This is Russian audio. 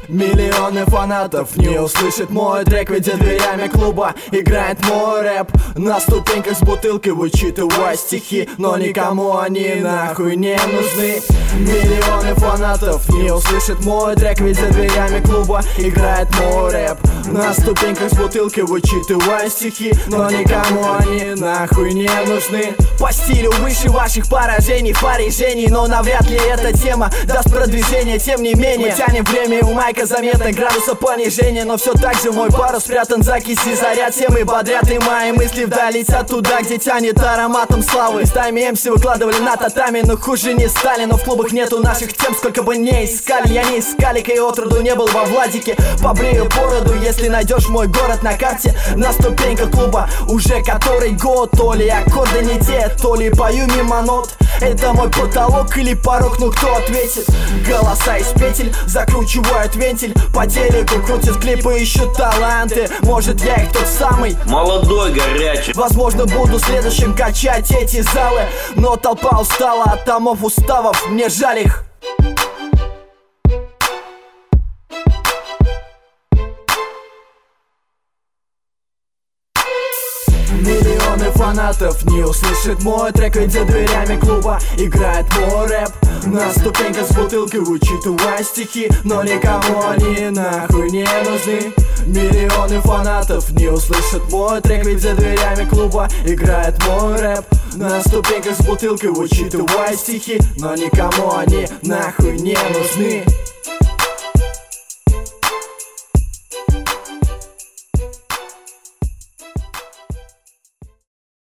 Миллионы фанатов не услышат мой трек, ведь за дверями клуба играет мой рэп. На ступеньках с бутылкой вычитывая стихи, но никому они нахуй не нужны. Миллионы фанатов не услышат мой трек, ведь за дверями клуба играет мой рэп. На ступеньках с бутылкой вычитывая стихи, но никому они нахуй не нужны. По стилю выше ваших поражений, парижений, но навряд ли эта тема даст продвижение. Тем не менее, мы тянем время, и у майка заметно градуса понижения, но все так же мой парус спрятан за киси, заряд темы бодрят, и мои мысли вдаль летят туда, где тянет ароматом славы. Местами МС выкладывали на татами, но хуже не стали. Но в клубах нету наших тем, сколько бы не искали. Я не из Калика и отроду не был во Владике. Побрею бороду, если найдешь мой город на карте. На ступеньках клуба уже который год. То ли аккорды не те, то ли пою мимо нот. Это мой потолок или порог, ну кто ответит? Голоса из петель закручивают вентиль. По телеку крутят клипы, ищут таланты. Может я их тот самый молодой, горячий. Возможно буду следующим качать эти залы. Но толпа устала от томов уставов, мне жаль их. Миллионы фанатов не услышат мой трек, ведь за дверями клуба играет мой рэп. На ступеньках с бутылкой вычитывая стихи, но никому они нахуй не нужны. Миллионы фанатов не услышат мой трек, ведь за дверями клуба играет мой рэп. На ступеньках с бутылкой вычитывая стихи, но никому они нахуй не нужны.